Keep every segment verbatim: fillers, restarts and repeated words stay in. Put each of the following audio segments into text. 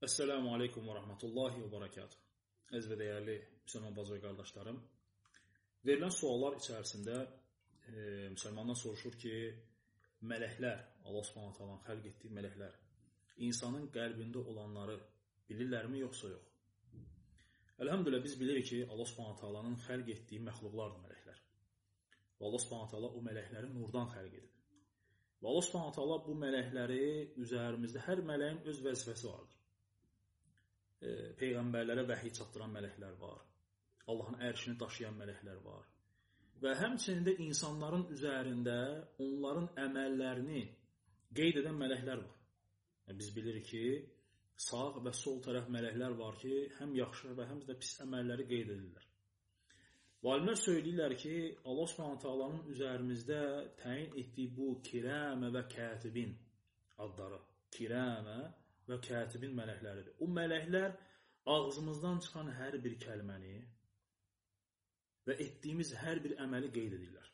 Esselamu Aleyküm və Rahmetullahi və Barakatuhu. Əziz və dəyərli müsəlman bacı və qardaşlarım, verilən suallar içərisində e, müsəlmandan soruşur ki, mələklər, Allah Subhanahu taalanın xəlq etdiyi mələklər, insanın qəlbində olanları bilirlərmi, yoxsa yox? Elhamdülillah, biz bilirik ki, Allah Subhanahu taalanın xəlq etdiyi məxluqlardır mələklər. Və Allah Subhanahu taala o mələkləri nurdan xəlq edib. Və Allah Subhanahu taala bu mələkləri üzərimizdə, hər mələyin öz vəzifəsi vardır. Peyğəmbərlərə vəhiy çatdıran mələklər var. Allahın ərşini daşıyan mələklər var. Və həmçinin də insanların üzərində onların əməllərini qeyd edən mələklər var. Biz bilirik ki, sağ və sol tərəf mələklər var ki, həm yaxşı və həm də pis əməlləri qeyd edirlər. Və alimlər söyləyirlər ki, Allah Subhanahu taalanın üzərimizdə təyin etdiyi bu kirəmə və kətibin adları, kirəmə və kətibin mələkləridir. O mələklər ağzımızdan çıxan hər bir kəlməni və etdiyimiz hər bir əməli qeyd edirlər.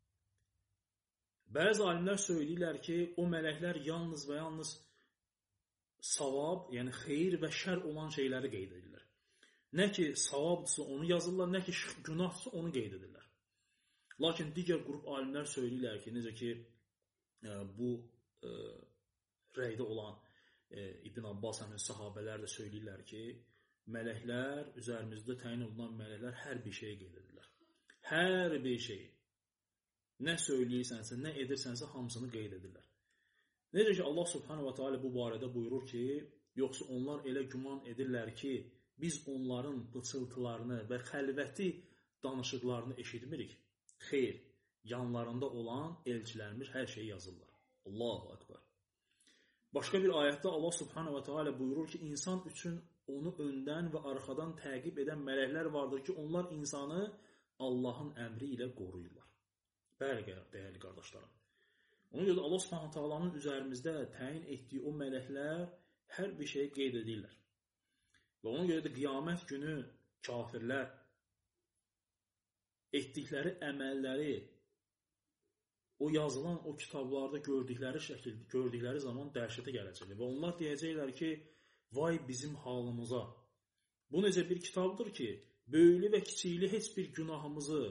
Bəzi alimlər söyləyirlər ki, o mələklər yalnız və yalnız savab, yəni xeyir və şər olan şeyləri qeyd edirlər. Nə ki savabdırsa onu yazırlar, nə ki günahdırsa onu qeyd edirlər. Lakin digər qrup alimlər söyləyirlər ki, necə ki bu e, rəydə olan İbn Abbas həmin sahabələr də söyləyirlər ki, mələklər, üzərimizdə təyin olunan mələklər hər bir şeyi qeyd edirlər. Hər bir şeyi. Nə söyləyirsənsə, nə edirsənsə, hamısını qeyd edirlər. Necə ki, Allah Subhanahu wa Ta'ala bu barədə buyurur ki, yoxsa onlar elə güman edirlər ki, biz onların pıçıltılarını və xəlvəti danışıqlarını eşitmirik. Xeyr, yanlarında olan elçilərimiz hər şeyi yazırlar. Allahu Akbar. Başqa bir ayətdə Allah Subhanahu wa Ta'ala buyurur ki, insan üçün onu öndən və arxadan təqib edən mələklər vardır ki, onlar insanı Allahın əmri ilə qoruyurlar. Bəli, dəyərli qardaşlarım. Ona görə Allah Subhanahu Taala'nın üzərimizdə təyin etdiyi o mələklər hər bir şeyi qeyd edirlər. Və ona görə də qiyamət günü kafirlər etdikləri əməlləri o yazılan o kitablarda gördükləri şəkildə, gördükləri zaman dəhşətə gələcəklər. Və onlar deyəcəklər ki, vay bizim halımıza. Bu necə bir kitabdır ki, böyüklü və kiçikli heç bir günahımızı,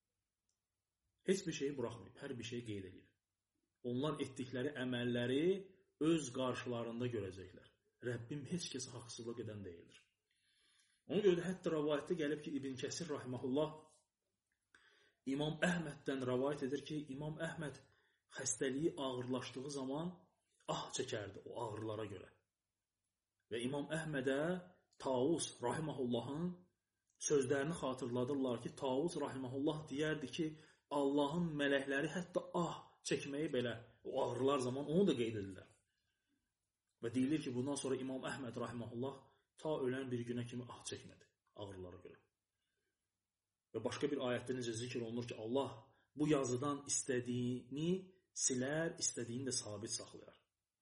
heç bir şeyi buraxmayıb, hər bir şeyi qeyd edib. Onlar etdikləri əməlləri öz qarşılarında görəcəklər. Rəbbim heç kəsə haqsızlıq edən deyildir. Ona görə də hətta rəvayətdə gəlib ki, İbn Kəsir rahimehullah İmam Əhməddən rəvayət edir ki, İmam Əhməd xəstəliyi ağırlaşdığı zaman ah çəkərdi o ağrılara görə. Və İmam Əhmədə Tavus rahimehullahın sözlərini xatırladırlar ki, Tavus rahimehullah deyərdi ki, Allahın mələkləri hətta ah çəkməyi belə o ağrılar zaman onu da qeyd edirlər. Və deyilir ki, bundan sonra İmam Əhməd rahimehullah ta ölən bir günə kimi ah çəkmədi ağrılara görə. Və başqa bir ayətdə necə zikr olunur ki, Allah bu yazıdan istədiyini silər, istədiyini də sabit saxlayar.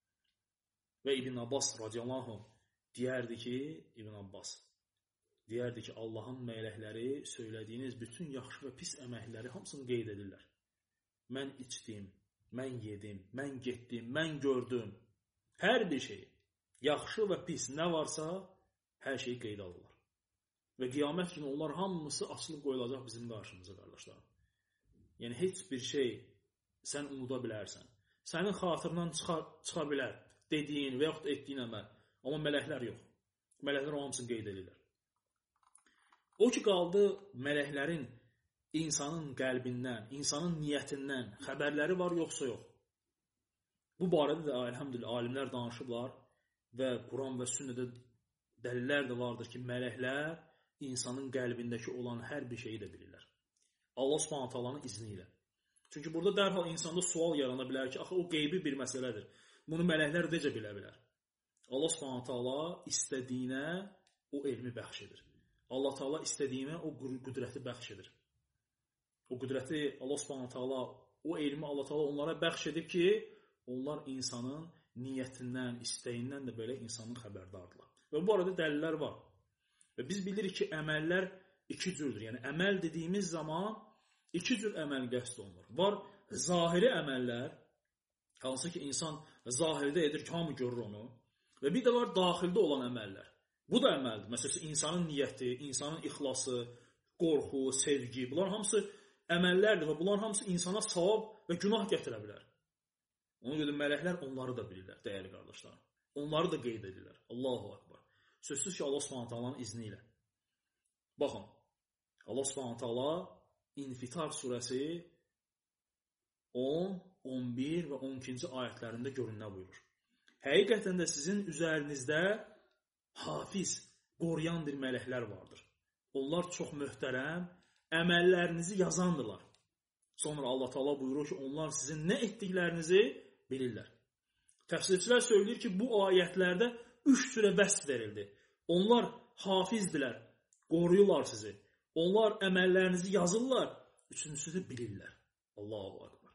Və İbn Abbas radiyallahu anh deyərdi ki, İbn Abbas deyərdi ki, Allahın mələkləri söylədiyiniz bütün yaxşı və pis əməlləri hamısını qeyd edirlər. Mən içdim, mən yedim, mən getdim, mən gördüm. Hər bir şey, yaxşı və pis nə varsa, hər şeyi qeyd alırlar. Və qiyamət günü onlar hamısı açılıb qoyulacaq bizim qarşımıza, qardaşlarım. Yəni, heç bir şey sən unuda bilərsən. Sənin xatırından çıxa, çıxa bilər dediyin və yaxud etdiyin əməl. Amma mələklər yox. Mələklər o hamısını qeyd edirlər. O ki, qaldı mələklərin insanın qəlbindən, insanın niyyətindən xəbərləri var, yoxsa yox. Bu barədə də, elhamdülillah, alimlər danışıblar və Quran və sünnədə dəlillər də vardır ki, mələklər insanın qəlbindəki olan hər bir şeyi də bilirlər. Allah Subhanahu taalanın izni ilə. Çünki burada dərhal insanda sual yarana bilər ki, axı o qeybi bir məsələdir. Bunu mələklər necə bilə bilər? Allah Subhanahu taala istədiyinə o elmi bəxş edir. Allah Taala istədiyinə o qüdrəti bəxş edir. O qüdrəti Allah Subhanahu taala, o elmi Allah Taala onlara bəxş edib ki, onlar insanın niyyətindən, istəyindən də belə insanın xəbərdardırlar. Və bu arada dəlillər var. Və biz bilirik ki, əməllər iki cürdür. Yəni, əməl dediyimiz zaman iki cür əməl qəsd olunur. Var zahiri əməllər, hansı ki, insan zahirdə edir ki, hamı görür onu. Və bir də var daxildə olan əməllər. Bu da əməldir. Məsələn, insanın niyyəti, insanın ixlası, qorxu, sevgi, bunlar hamısı əməllərdir və bunlar hamısı insana savab və günah gətirə bilər. Ona görə mələklər onları da bilirlər, dəyərli qardaşlarım. Onları da qeyd edirlər. Allahu Akbar. Sözsüz ki, Allah Subhanahu taalanın izni ilə. Baxın, Allah Subhanahu taala İnfitar surəsi on, on bir və on ikinci ayətlərində görün nə buyurur. Həqiqətən də sizin üzərinizdə hafiz, qoruyan bir mələklər vardır. Onlar çox möhtərəm, əməllərinizi yazandırlar. Sonra Allah Taala buyurur ki, onlar sizin nə etdiklərinizi bilirlər. Təfsirçilər söyləyir ki, bu ayətlərdə üç cürə vəsf verildi. Onlar hafizdirlər, qoruyurlar sizi. Onlar əməllərinizi yazırlar, üçüncüsü də bilirlər. Allahu Akbar.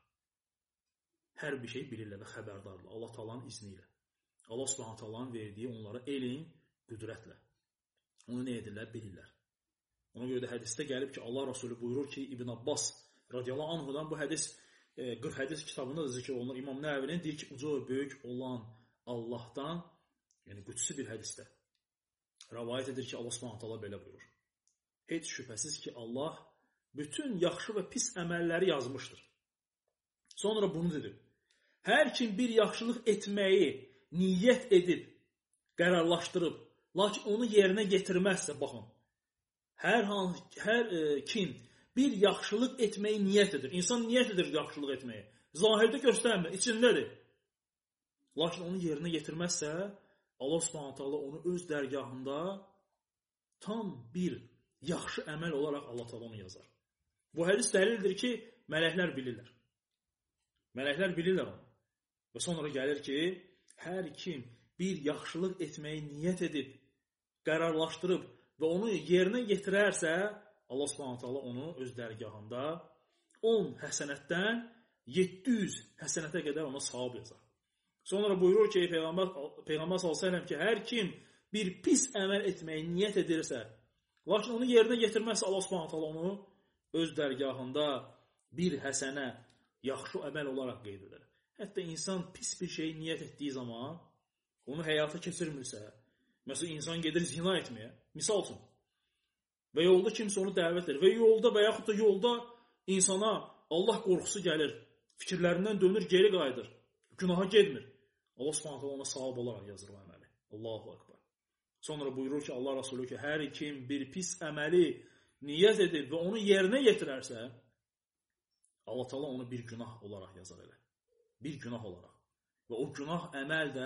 Hər bir şey bilirlər və xəbərdarlar. Allah Taala'nın izni ilə. Allah Subhanahu Taala'nın verdiyi onlara elm, qüdrətlə. Onu nə edirlər? Bilirlər. Ona görə də hədisdə gəlib ki, Allah Rasulü buyurur ki, İbn Abbas radiyallahu anhudan bu hədis qırx hədis kitabında da zikr olunur. İmam Nəvvinin deyir ki, uca və böyük olan Allahdan, yəni qüdsi bir hədisdə rəvayət edir ki, Allah Subhanahu Taala belə buyurur. Heç şübhəsiz ki, Allah bütün yaxşı və pis əməlləri yazmışdır. Sonra bunu dedi. Hər kim bir yaxşılıq etməyi niyyət edib, qərarlaşdırıb, lakin onu yerinə yetirməzsə, baxın, hər, hər e, kim bir yaxşılıq etməyi niyyət edir. İnsan niyyət edir yaxşılıq etməyi. Zahirdə göstərmir, içindədir. Lakin onu yerinə yetirməzsə, Allah Subhanahu taala onu öz dərgahında tam bir yaxşı əməl olaraq Allah Taala onu yazar. Bu hədis dəlildir ki, mələklər bilirlər. Mələklər bilirlər onu. Və sonra gəlir ki, hər kim bir yaxşılıq etməyi niyyət edib, qərarlaşdırıb və onu yerinə yetirərsə, Allah Subhanahu taala onu öz dərgahında on həsənətdən yeddi yüz həsənətə qədər ona savab yazar. Sonra buyurur ki, Peyğəmbər Peyğəmbər sallallahu əleyhi və səlləm ki, hər kim bir pis əməl etməyi niyyət edirsə, lakin onu yerinə yetirməzsə, Allah Subhanahu taala onu öz dərgahında bir həsənə, yaxşı əməl olaraq qeyd edər. Hətta insan pis bir şey niyyət etdiyi zaman onu həyata keçirmirsə, məsələn, insan gedir zina etməyə, misal üçün, və yolda kimsə onu dəvət edir və yolda və yaxud da yolda insana Allah qorxusu gəlir, fikirlərindən dönür, geri qayıdır, günaha getmir. Allah Subhanahu ona savab olaraq yazır o əməli. Allahu Akbar. Sonra buyurur ki, Allah Rasulü ki, hər kim bir pis əməli niyyət edir və onu yerinə yetirərsə, Allah Taala onu bir günah olaraq yazar elə. Bir günah olaraq. Və o günah əməl də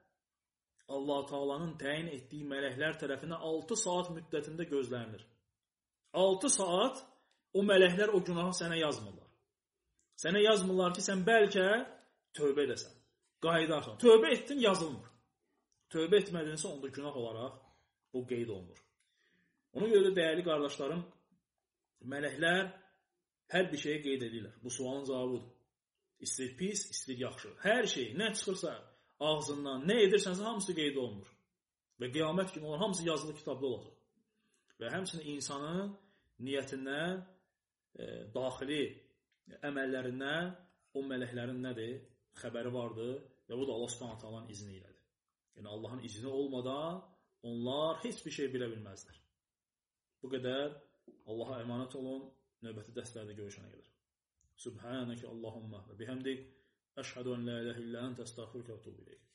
Allah Taala'nın təyin etdiyi mələklər tərəfindən altı saat müddətində gözlənilir. altı saat o mələklər o günahı sənə yazmırlar. Sənə yazmırlar ki, sən bəlkə tövbə edəsən, qayıdarsan. Tövbə etdin, yazılmır. Tövbə etmədinsə, onda günah olaraq bu qeyd olunur. Ona görə də dəyərli qardaşlarım, mələklər hər bir şeyi qeyd edirlər. Bu sualın cavabıdır. İstir pis, istir yaxşı. Hər şey, nə çıxırsa ağzından, nə edirsənsə, hamısı qeyd olunur. Və qiyamət günü olan hamısı yazılı kitabda olacaq. Və həmçinin insanın niyyətindən, e, daxili əməllərindən o mələklərin nədir? Xəbəri vardır və bu da Allah Subhanahu taalanın izni ilədir. Yəni Allahın izni olmadan onlar heç bir şey bilə bilməzlər. Bu qədər. Allaha əmanət olun. Növbəti dərslərdə görüşənə qədər. Subhanəkə Allahumma və bihamdik. Əşhədu ən la ilahe illə əntə əstəğfiruka və etûbu ileyk.